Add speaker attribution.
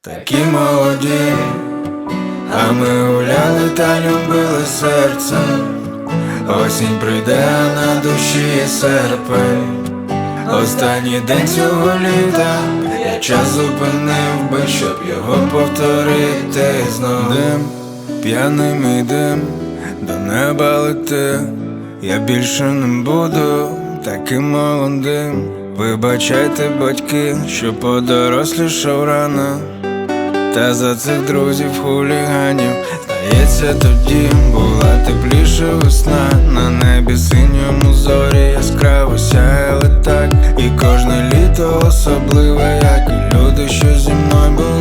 Speaker 1: такі молоді, а ми гуляли та любили серцем. Осінь прийде, а на душі серпень. Останній день цього літа, я час зупинив би, щоб його повторити знов. Дим, п'яний мій дим, до неба лети. Я більше не буду таким молодим. Вибачайте, батьки, що подорослішав рано. Та за цих друзів-хуліганів, здається, тоді була тепліша весна. На небі синьому зорі яскраво сяяли так. І кожне літо особливе, як і люди, що зі мною були.